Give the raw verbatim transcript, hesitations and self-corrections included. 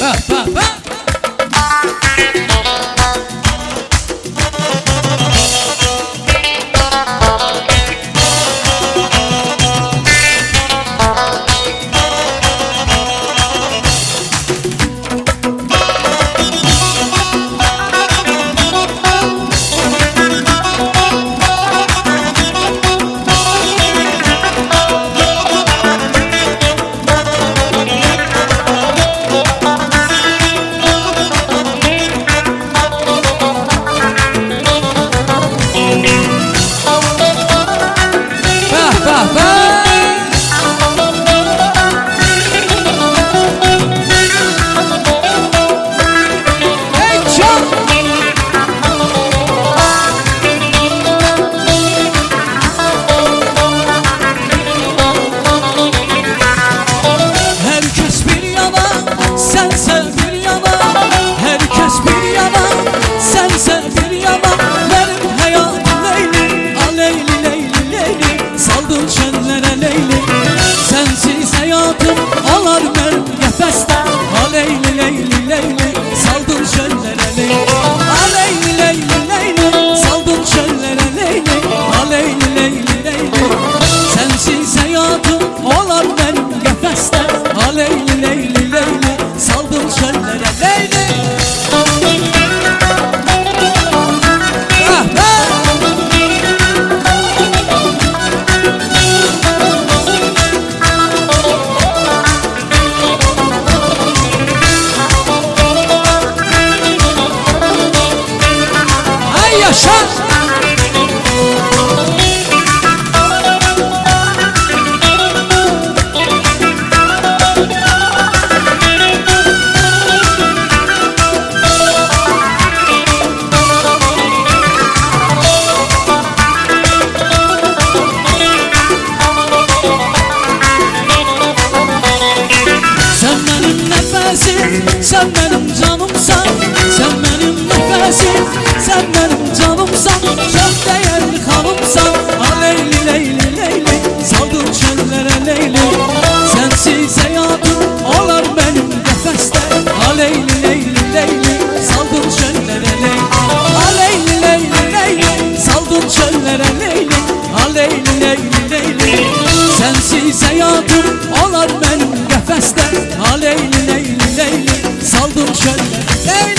Sen benim canımsan, sen benim nefesim, sen benim canımsan, çok değerli kanımsan. Ha Leyli Leyli Leyli, saldım çöllere Leyli, sensiz hayatım olar benim nefeste. Ha Leyli Leyli Leyli, saldım çöllere Leyli. Ha Leyli Leyli Leyli, saldım çöllere Leyli. Ha Leyli Leyli Leyli, sensiz hayatım olar benim nefeste. Ha Leyli Leyli Leyli, saldım çöllere Leyli.